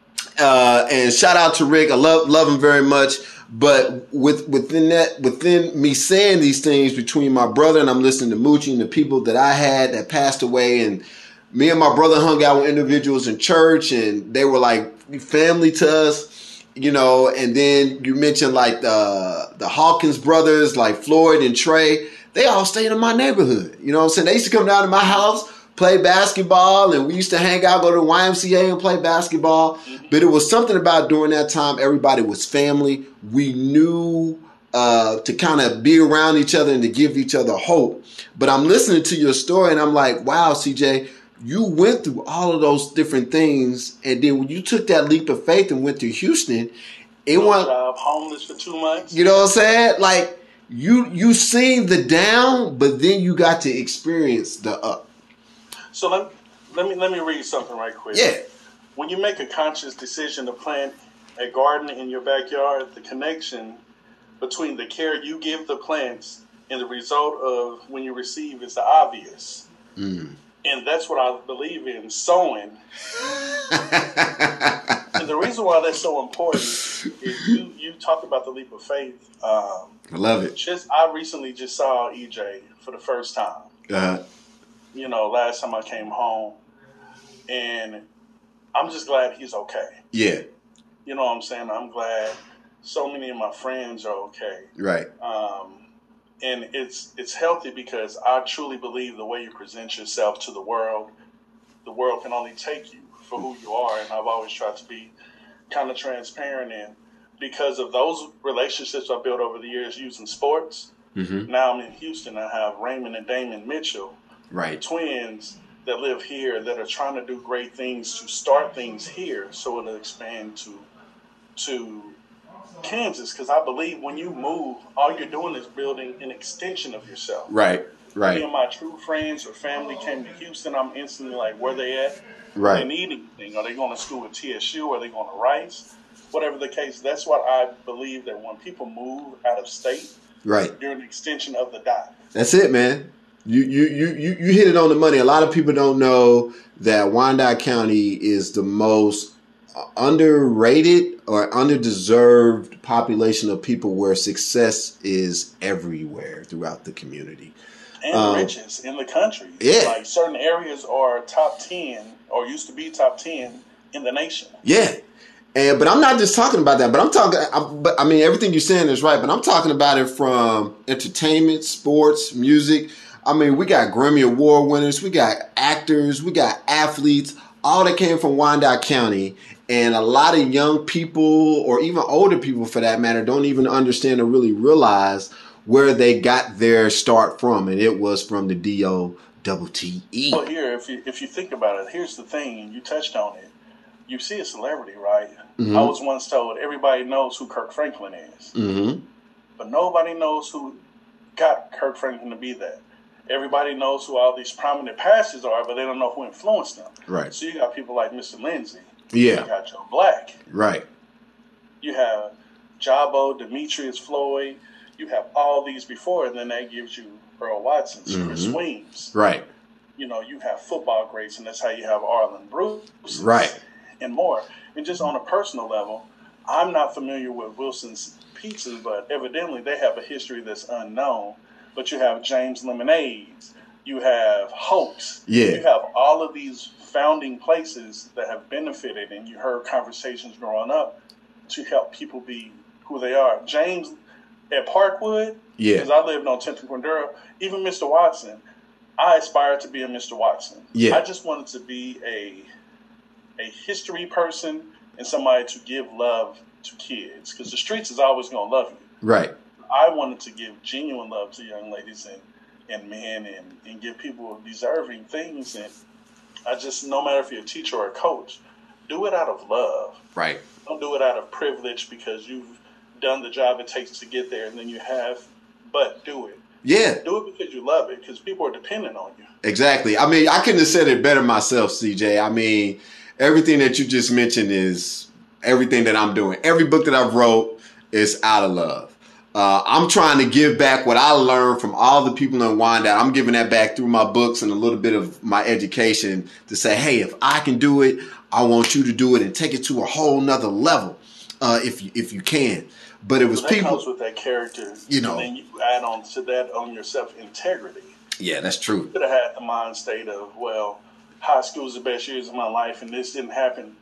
uh, and shout out to Rick. I love love him very much. But with within that, within me saying these things between my brother and I'm listening to Moochie and the people that I had that passed away, and me and my brother hung out with individuals in church, and they were like family to us, you know. And then you mentioned like the the Hawkins brothers, like Floyd and Trey. They all stayed in my neighborhood. You know what I'm saying? They used to come down to my house, play basketball, and we used to hang out, go to the Y M C A and play basketball. But it was something about during that time, everybody was family. We knew uh, to kind of be around each other and to give each other hope. But I'm listening to your story and I'm like, wow, C J, you went through all of those different things. And then when you took that leap of faith and went to Houston, it no went job, homeless for two months. You know what I'm saying? Like you, you seen the down, but then you got to experience the up. So let, let me let me read something right quick. Yeah. When you make a conscious decision to plant a garden in your backyard, the connection between the care you give the plants and the result of when you receive is obvious. Mm. And that's what I believe in, sowing. And the reason why that's so important is you, you talked about the leap of faith. Um, I love it. Just I recently just saw E J for the first time. Uh-huh. You know, last time I came home. And I'm just glad he's okay. Yeah. You know what I'm saying? I'm glad so many of my friends are okay. Right. Um, and it's it's healthy because I truly believe the way you present yourself to the world, the world can only take you for who you are. And I've always tried to be kind of transparent. And because of those relationships I built over the years using sports, mm-hmm. now I'm in Houston. I have Raymond and Damon Mitchell, right, twins that live here that are trying to do great things to start things here so it'll expand to to Kansas. Because I believe when you move, all you're doing is building an extension of yourself. Right, right. Me and my true friends or family came to Houston, I'm instantly like, where they at? Right. Do they need anything? Are they going to school at T S U? Are they going to Rice? Whatever the case, that's what I believe, that when people move out of state, right, you're an extension of the dot. That's it, man. You, you you you you hit it on the money. A lot of people don't know that Wyandotte County is the most underrated or underdeserved population of people where success is everywhere throughout the community. And um, the richest in the country. Yeah. Like certain areas are top ten or used to be top ten in the nation. Yeah. And, but I'm not just talking about that, but I'm talking, I, but I mean, everything you're saying is right, but I'm talking about it from entertainment, sports, music. I mean, we got Grammy Award winners, we got actors, we got athletes, all that came from Wyandotte County. And a lot of young people, or even older people for that matter, don't even understand or really realize where they got their start from. And it was from the D O T T E. Well, here, if you, if you think about it, here's the thing, and you touched on it. You see a celebrity, right? Mm-hmm. I was once told everybody knows who Kirk Franklin is. Mm-hmm. But nobody knows who got Kirk Franklin to be that. Everybody knows who all these prominent pastors are, but they don't know who influenced them. Right. So you got people like Mister Lindsay. Yeah. You got Joe Black. Right. You have Jabo, Demetrius Floyd. You have all these before, and then that gives you Earl Watson, mm-hmm. Chris Weems. Right. You know, you have football greats, and that's how you have Arlen Bruce. Right. And more. And just on a personal level, I'm not familiar with Wilson's Pizzas, but evidently they have a history that's unknown. But you have James Lemonades. You have Hoax. Yeah. You have all of these founding places that have benefited, and you heard conversations growing up to help people be who they are. James at Parkwood, yeah, because I lived on tenth and Quindura, even Mister Watson, I aspired to be a Mister Watson. Yeah. I just wanted to be a a history person and somebody to give love to kids, because the streets is always going to love you. Right. I wanted to give genuine love to young ladies and, and men and, and give people deserving things. And I just, no matter if you're a teacher or a coach, do it out of love. Right. Don't do it out of privilege because you've done the job it takes to get there and then you have, but do it. Yeah. Do it because you love it, because people are dependent on you. Exactly. I mean, I couldn't have said it better myself, C J. I mean, everything that you just mentioned is everything that I'm doing. Every book that I've wrote is out of love. Uh, I'm trying to give back what I learned from all the people in Wyandotte. I'm giving that back through my books and a little bit of my education to say, hey, if I can do it, I want you to do it and take it to a whole nother level uh, if you, if you can. But it was well, that people. That comes with that character. You know. And then you add on to that on yourself integrity. Yeah, that's true. You could have had the mind state of, well, high school is the best years of my life and this didn't happen.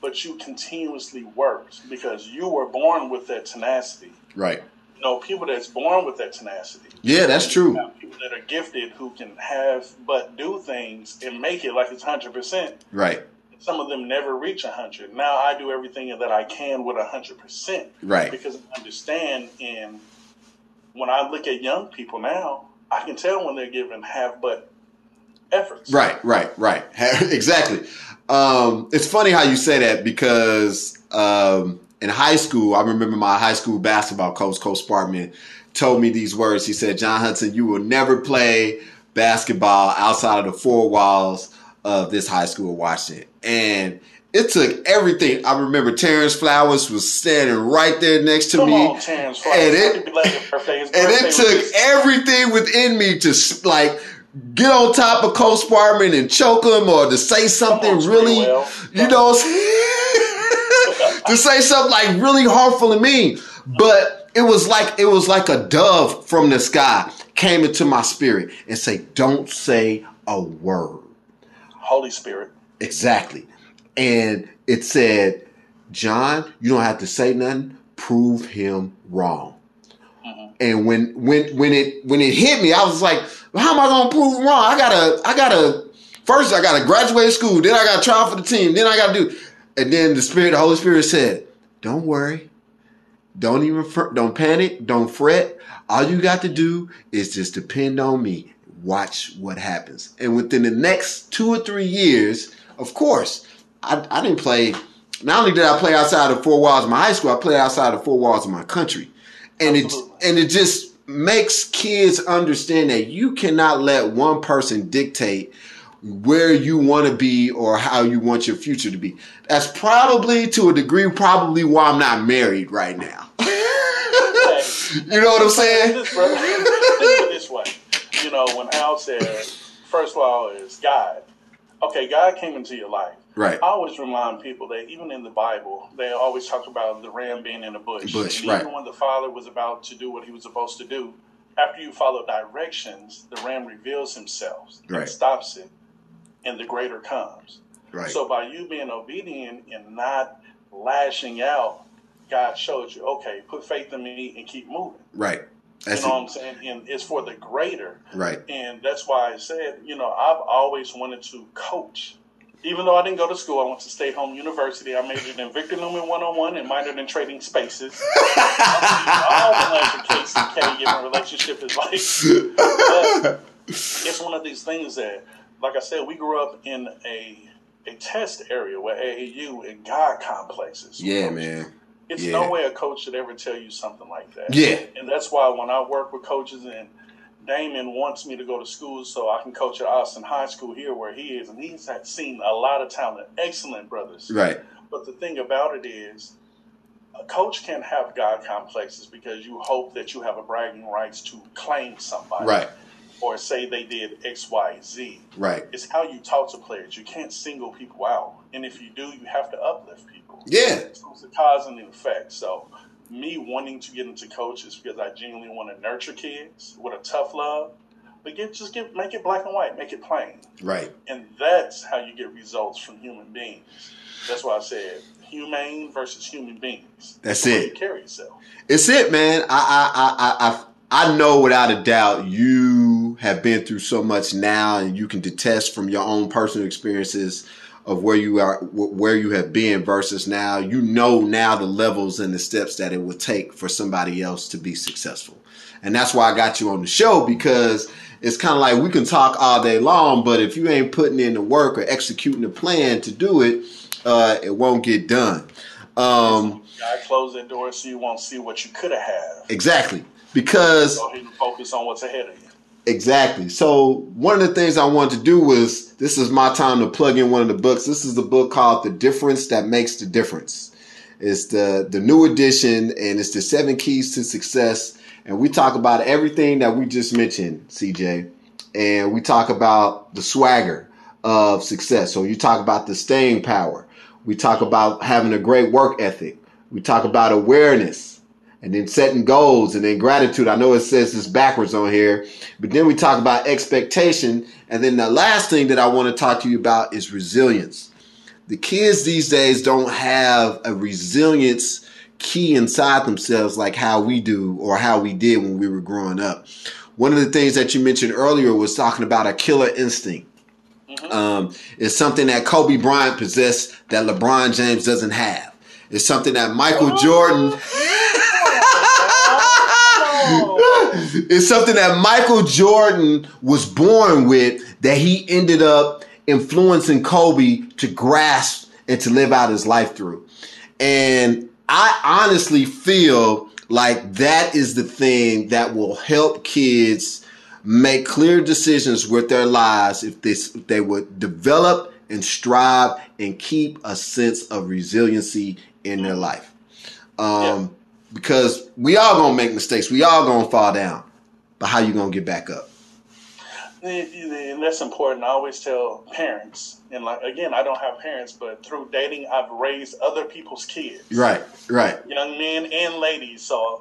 but you continuously worked because you were born with that tenacity. Right. You know, people that's born with that tenacity. Yeah, that's true. People that are gifted who can have but do things and make it like it's one hundred percent. Right. Some of them never reach one hundred. Now I do everything that I can with one hundred percent. Right. Because I understand, and when I look at young people now, I can tell when they're giving half but efforts. Right, right, right. Exactly. Um, it's funny how you say that because um, in high school, I remember my high school basketball coach, Coach Sparkman, told me these words. He said, John Hudson, you will never play basketball outside of the four walls of this high school in Washington. And it took everything. I remember Terrence Flowers was standing right there next to Come me. on, Terrence Flowers. And it, birthday. His and birthday it took was- everything within me to like get on top of Coach Sparkman and choke him or to say something on, really, well. you know, to say something like really harmful to me. But it was like it was like a dove from the sky came into my spirit and say, don't say a word. Holy Spirit. Exactly. And it said, John, you don't have to say nothing. Prove him wrong. Mm-hmm. And when when when it when it hit me, I was like, well, how am I gonna prove him wrong? I gotta I gotta first I gotta graduate school, then I gotta try out for the team, then I gotta do. And then the Spirit, the Holy Spirit said, don't worry, don't even don't panic, don't fret. All you got to do is just depend on me. Watch what happens. And within the next two or three years, of course, I, I didn't play. Not only did I play outside the four walls of my high school, I played outside the four walls of my country. And Absolutely. it and it just makes kids understand that you cannot let one person dictate where you want to be or how you want your future to be. That's probably, to a degree, probably why I'm not married right now. You know what I'm saying? This, brother, think of it this way. You know, when Al said, first law is God. Okay, God came into your life. Right. I always remind people that even in the Bible, they always talk about the ram being in the bush. bush and right. even when the father was about to do what he was supposed to do, after you follow directions, the ram reveals himself and right. stops it, and the greater comes. Right. So by you being obedient and not lashing out, God showed you, okay, put faith in me and keep moving. Right. That's you know it. what I'm saying? And it's for the greater. Right. And that's why I said, you know, I've always wanted to coach. Even though I didn't go to school, I went to State Home University. I majored in Victor Newman one oh one and minored in trading spaces. All the lands of K C K, given relationship is like. But it's one of these things that, like I said, we grew up in a a test area where A A U and God complexes. Yeah, man. It's yeah. no way a coach should ever tell you something like that. Yeah. And that's why when I work with coaches, and Damon wants me to go to school so I can coach at Austin High School here where he is, and he's had seen a lot of talent, excellent brothers. Right. But the thing about it is, a coach can't have God complexes because you hope that you have a bragging rights to claim somebody. Right. Or say they did X, Y, Z. Right. It's how you talk to players. You can't single people out. And if you do, you have to uplift people. Yeah. So it's a cause and an effect. So me wanting to get into coaches because I genuinely want to nurture kids with a tough love, but get just get make it black and white, make it plain. Right. And that's how you get results from human beings. That's why I said humane versus human beings. That's, that's it. You carry yourself. It's it, man. I I I I I know without a doubt you have been through so much now, and you can detest from your own personal experiences of where you are, where you have been versus now. You know now the levels and the steps that it would take for somebody else to be successful. And that's why I got you on the show, because it's kind of like we can talk all day long, but if you ain't putting in the work or executing the plan to do it, uh, it won't get done. Um, God close that door so you won't see what you could have had. Exactly. Because go ahead and focus on what's ahead of you. Exactly. So one of the things I wanted to do was, this is my time to plug in one of the books. This is the book called The Difference That Makes the Difference. It's the, the new edition, and it's the seven keys to success. And we talk about everything that we just mentioned, C J. And we talk about the swagger of success. So you talk about the staying power. We talk about having a great work ethic. We talk about awareness. And then setting goals, and then gratitude. I know it says this backwards on here, but then we talk about expectation. And then the last thing that I want to talk to you about is resilience. the kids these days don't have a resilience key inside themselves like how we do or how we did when we were growing up. One of the things that you mentioned earlier was talking about a killer instinct. Mm-hmm. Um, it's something that Kobe Bryant possessed that LeBron James doesn't have. It's something that Michael oh. Jordan... It's something that Michael Jordan was born with that he ended up influencing Kobe to grasp and to live out his life through. And I honestly feel like that is the thing that will help kids make clear decisions with their lives if they, if they would develop and strive and keep a sense of resiliency in their life. Um, yeah. Because we all gonna make mistakes. We all gonna fall down. But how you gonna get back up? And that's important. I always tell parents, and like again, I don't have parents, but through dating, I've raised other people's kids. Right, right. Young men and ladies. So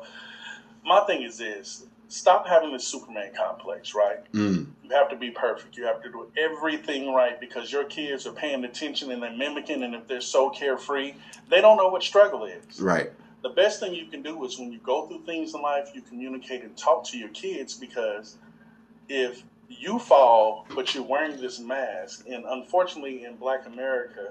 my thing is this: stop having this Superman complex. Right? Mm. You have to be perfect. You have to do everything right because your kids are paying attention and they're mimicking. And if they're so carefree, they don't know what struggle is. Right. The best thing you can do is when you go through things in life, you communicate and talk to your kids because if you fall, but you're wearing this mask, and unfortunately in Black America,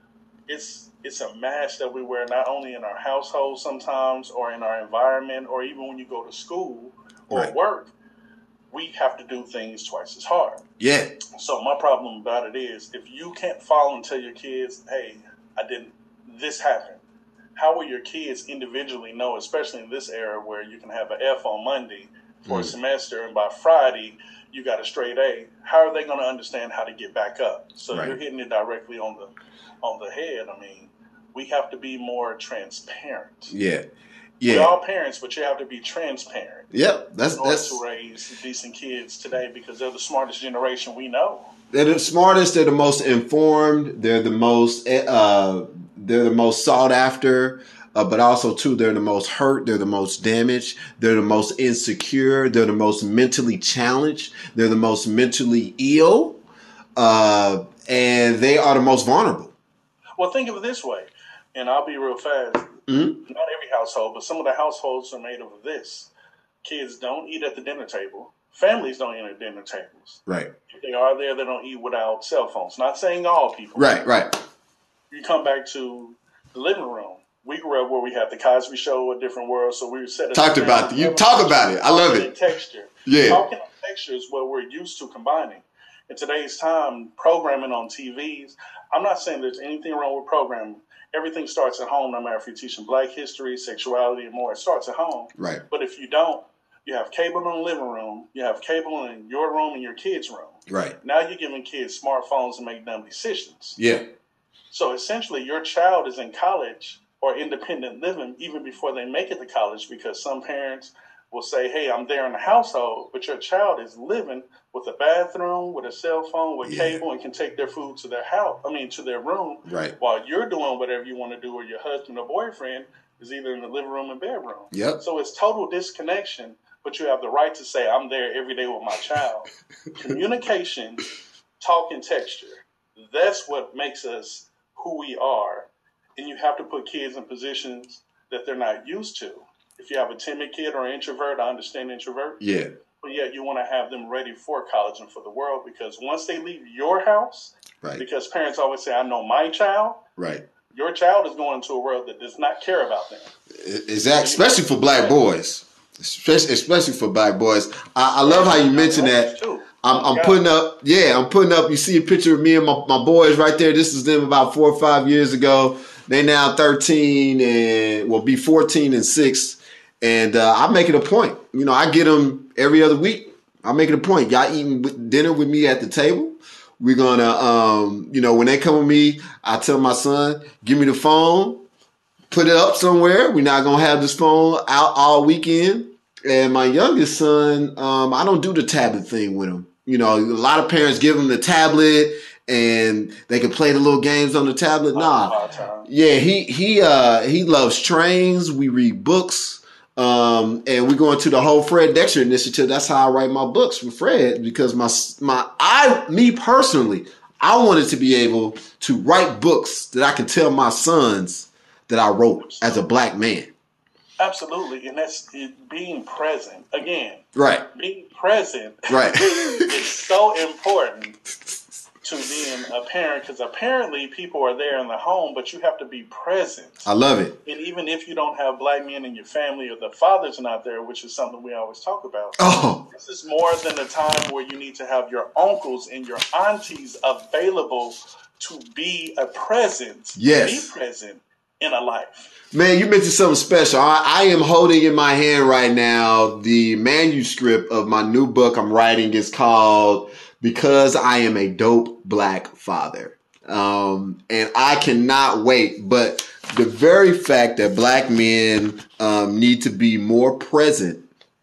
it's it's a mask that we wear not only in our household sometimes or in our environment or even when you go to school or right. work, we have to do things twice as hard. Yeah. So my problem about it is if you can't fall and tell your kids, hey, I didn't, this happened. How will your kids individually know, especially in this era where you can have an F on Monday for mm. a semester and by Friday you got a straight A? How are they going to understand how to get back up? So right. you're hitting it directly on the on the head. I mean, we have to be more transparent. Yeah, yeah. We're all parents, but you have to be transparent. Yep, that's in order that's to raise decent kids today because they're the smartest generation we know. They're the smartest. They're the most informed. They're the most. Uh, they're the most sought after. Uh, but also, too, they're the most hurt. They're the most damaged. They're the most insecure. They're the most mentally challenged. They're the most mentally ill. Uh, and they are the most vulnerable. Well, think of it this way, and I'll be real fast. Mm-hmm. Not every household, but some of the households are made of this. Kids don't eat at the dinner table. Families don't eat at dinner tables. Right. If they are there, they don't eat without cell phones. Not saying all people. Right, right. You come back to the living room. We grew up where we had the Cosby Show, A Different World, so we were set up. Talked about it. You talk about it. I love it. Texture. Yeah. Talking on texture is what we're used to combining. In today's time, programming on T Vs, I'm not saying there's anything wrong with programming. Everything starts at home, no matter if you're teaching Black history, sexuality, and more. It starts at home. Right. But if you don't, you have cable in the living room, you have cable in your room and your kids' room. Right. Now you're giving kids smartphones to make dumb decisions. Yeah. So essentially, your child is in college or independent living even before they make it to college because some parents will say, hey, I'm there in the household, but your child is living with a bathroom, with a cell phone, with yeah. cable, and can take their food to their house, I mean, to their room, right. while you're doing whatever you want to do or your husband or boyfriend is either in the living room and bedroom. Yep. So it's total disconnection, but you have the right to say, I'm there every day with my child. Communication, talk, and texture. That's what makes us who we are. And you have to put kids in positions that they're not used to. If you have a timid kid or an introvert, I understand introvert. Yeah. But yet you want to have them ready for college and for the world because once they leave your house, right. because parents always say, I know my child. Right. Your child is going into a world that does not care about them. Exactly. Especially for Black boys. Especially, especially for Black boys. I, I love how you mentioned that. I'm, I'm putting up, yeah, I'm putting up, you see a picture of me and my, my boys right there. This is them about four or five years ago. They now thirteen and will be fourteen and six. And uh, I make it a point. You know, I get them every other week. I make it a point. Y'all eating dinner with me at the table. We're going to, um, you know, when they come with me, I tell my son, give me the phone, put it up somewhere. We're not going to have this phone out all weekend. And my youngest son, um, I don't do the tablet thing with him. You know, a lot of parents give them the tablet and they can play the little games on the tablet. Nah. Yeah, he he uh, he loves trains. We read books. Um, and we go into the whole Fred Dexter initiative. That's how I write my books with Fred because my my I me personally, I wanted to be able to write books that I can tell my sons that I wrote as a black man. Absolutely, and that's it, being present again. Right. Being present. Right. is so important to being a parent, because apparently people are there in the home, but you have to be present. I love it. And even if you don't have black men in your family or the father's not there, which is something we always talk about, oh. this is more than a time where you need to have your uncles and your aunties available to be a present. Yes. Be present in a life. Man, you mentioned something special. I, I am holding in my hand right now the manuscript of my new book I'm writing. It's called Because I Am a Dope Black Father. Um, and I cannot wait. But the very fact that black men um, need to be more present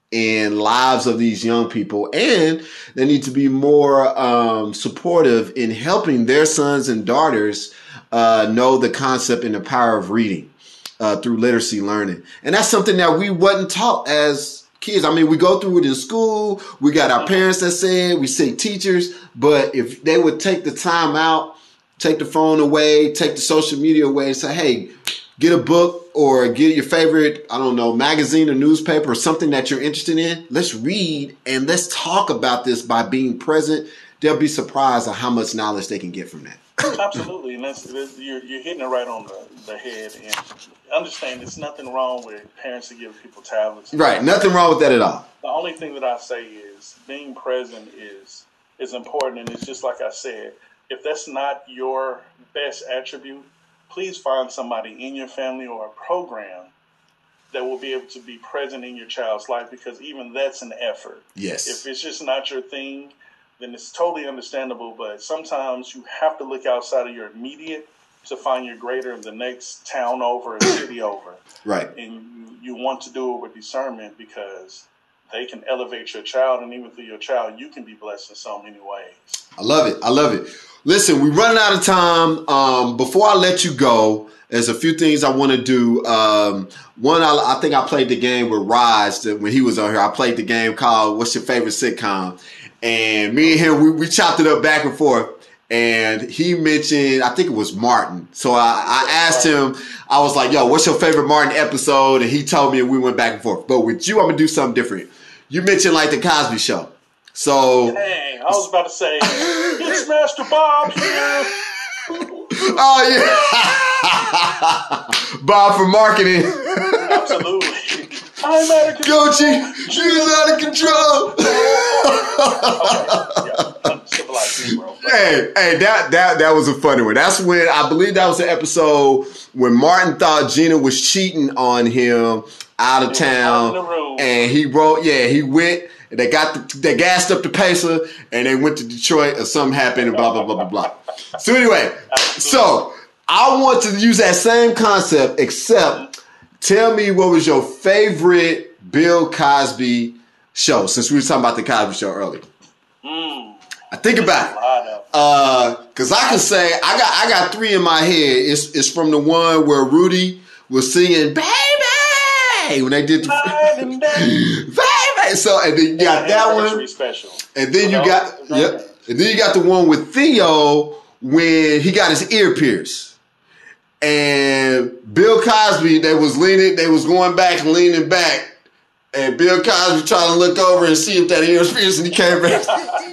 in lives of these young people, and they need to be more um, supportive in helping their sons and daughters uh, know the concept and the power of reading. Uh, through literacy learning. And that's something that we wasn't taught as kids. I mean, we go through it in school. We got our parents that say it. We say teachers. But if they would take the time out, take the phone away, take the social media away and say, hey, get a book or get your favorite, I don't know, magazine or newspaper or something that you're interested in. Let's read and let's talk about this by being present. They'll be surprised at how much knowledge they can get from that. Absolutely, and that's, that's you're, you're hitting it right on the, the head. And understand, there's nothing wrong with parents to give people tablets. Right, nothing wrong with that at all. The only thing that I say is being present is is important, and it's just like I said. If that's not your best attribute, please find somebody in your family or a program that will be able to be present in your child's life, because even that's an effort. Yes. If it's just not your thing, then it's totally understandable, but sometimes you have to look outside of your immediate to find your greater in the next town over or city over. Right. And you, you want to do it with discernment, because they can elevate your child, and even through your child, you can be blessed in so many ways. I love it. I love it. Listen, we're running out of time. Um, before I let you go, there's a few things I want to do. Um, one, I, I think I played the game with Raj when he was on here. I played the game called What's Your Favorite Sitcom? And me and him, we, we chopped it up back and forth. And he mentioned, I think it was Martin. So I, I asked him, I was like, yo, what's your favorite Martin episode? And he told me, and we went back and forth. But with you, I'm going to do something different. You mentioned like the Cosby Show. So. Dang, I was about to say, it's Master Bob here. Oh, yeah. Bob for marketing. Absolutely. I'm out of control. Gucci, she's out of control. Okay, yeah, civilized me, bro. Hey, hey, that that that was a funny one. That's when I believe that was the episode when Martin thought Gina was cheating on him out of town, and he wrote, yeah, he went. And they got the, they gassed up the pacer, and they went to Detroit, or something happened, and blah blah blah blah blah. So anyway, so I want to use that same concept, except. Tell me, what was your favorite Bill Cosby show, since we were talking about the Cosby Show earlier? Mm. I think about it. Uh, cause I can say, I got, I got three in my head. It's, it's from the one where Rudy was singing, baby, when they did the, baby. So, and then you got that one. Special. And then you got, yep. And then you got the one with Theo when he got his ear pierced. And Bill Cosby, they was leaning, they was going back and leaning back. And Bill Cosby trying to look over and see if that ear was pierced, and he came back.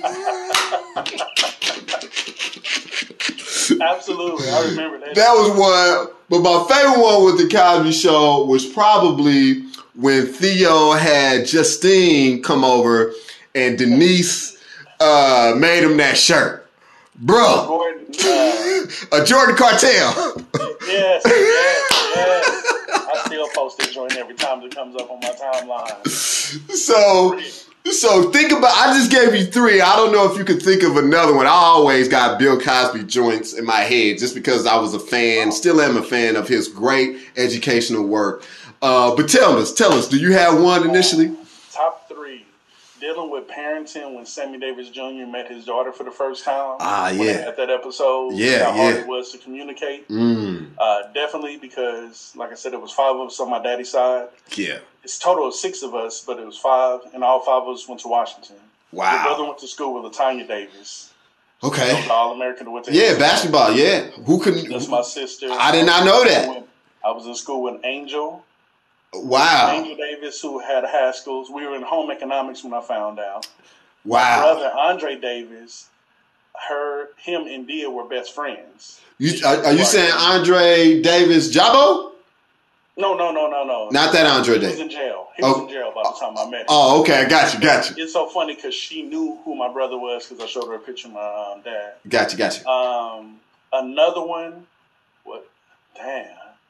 Absolutely, I remember that. That was one. But my favorite one with the Cosby Show was probably when Theo had Justine come over and Denise uh, made him that shirt. Bro, Gordon, uh, a Jordan Cartel. Yes, yes, yes. I still post that joint every time it comes up on my timeline. So, so think about. I just gave you three. I don't know if you could think of another one. I always got Bill Cosby joints in my head just because I was a fan, still am a fan of his great educational work. Uh, but tell us, tell us, do you have one initially? Top three. Dealing with parenting when Sammy Davis Junior met his daughter for the first time. Ah, yeah. At that episode. Yeah, how hard yeah. it was to communicate. Mm. Uh, definitely because, like I said, it was five of us on my daddy's side. Yeah. It's a total of six of us, but it was five, and all five of us went to Washington. Wow. My brother went to school with LaTanya Davis. Okay. You know, All American with the Yeah, basketball. Yeah. Who couldn't? That's my sister. I did not know that. With, I was in school with Angel. Wow. Angel Davis, who had Haskell's. We were in home economics when I found out. Wow. My brother Andre Davis, her, him, and Dia were best friends. You, are, are you saying Andre Davis Jabo? No, no, no, no, no. Not that Andre Davis. He was in jail. He oh. was in jail by the time I met him. Oh, okay. I got you. Got you. It's so funny because she knew who my brother was because I showed her a picture of my um, dad. Got you. Got you. Um, another one. What? Damn.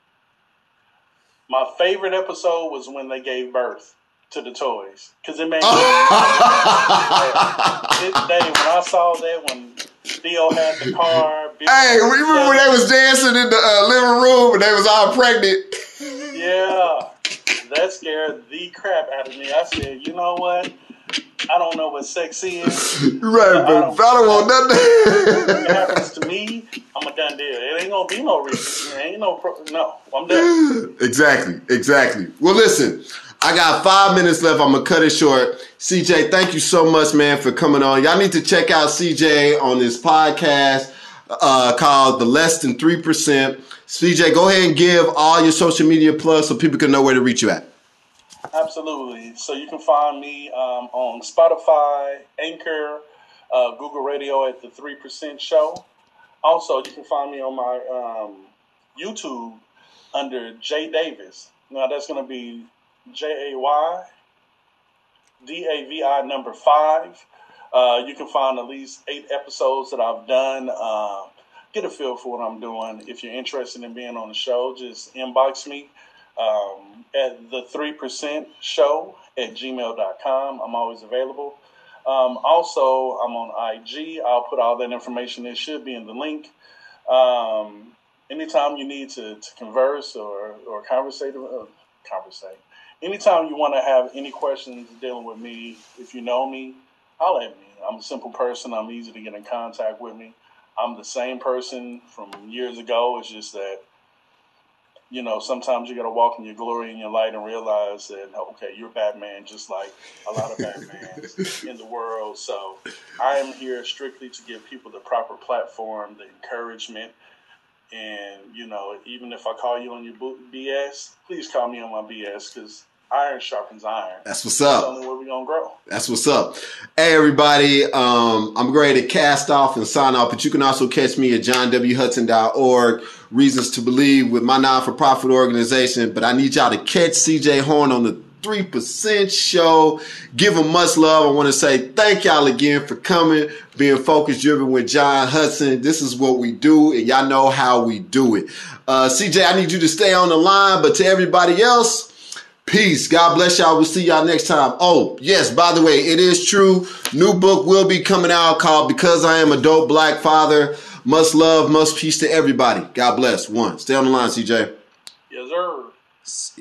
My favorite episode was when they gave birth to the toys because it made me. It, Dave, when I saw that when Theo had the car. Bill hey, remember when they was dancing in the uh, living room and they was all pregnant? Yeah, that scared the crap out of me. I said, you know what? I don't know what sex is. Right, but I don't, I don't want nothing. If it happens to me, I'm a done deal. It ain't gonna be no reason. It ain't no pro- no. I'm done. Exactly, exactly. Well, listen, I got five minutes left. I'm gonna cut it short. C J, thank you so much, man, for coming on. Y'all need to check out C J on this podcast uh, called The Less Than Three Percent. C J, go ahead and give all your social media plugs so people can know where to reach you at. Absolutely. So you can find me um, on Spotify, Anchor, uh, Google Radio at The three percent Show. Also, you can find me on my um, YouTube under Jay Davis. Now, that's going to be J A Y D A V I number five. Uh, you can find at least eight episodes that I've done. Uh, get a feel for what I'm doing. If you're interested in being on the show, just inbox me. Um, at the three percent show at gmail dot com. I'm always available. Um, also, I'm on I G. I'll put all that information. It should be in the link. Um, anytime you need to, to converse or, or conversate, uh, conversate. Anytime you want to have any questions dealing with me, if you know me, holler at me. I'm a simple person. I'm easy to get in contact with me. I'm the same person from years ago. It's just that, you know, sometimes you got to walk in your glory and your light and realize that, okay, you're Batman just like a lot of Batmans in the world. So I am here strictly to give people the proper platform, the encouragement. And, you know, even if I call you on your B S, please call me on my B S because iron sharpens iron. That's what's up. That's the only way we're going to grow. That's what's up. Hey, everybody. Um, I'm ready to cast off and sign off, but you can also catch me at john w hudson dot org. Reasons to Believe with my non-for-profit organization. But I need y'all to catch C J Horn on the three percent Show. Give him much love. I want to say thank y'all again for coming, being focus driven with John Hudson. This is what we do, and y'all know how we do it. Uh, C J, I need you to stay on the line, but to everybody else, peace. God bless y'all. We'll see y'all next time. Oh, yes, by the way, it is true. New book will be coming out called Because I Am a Dope Black Father. Much love, much peace to everybody. God bless. One. Stay on the line, C J. Yes, sir.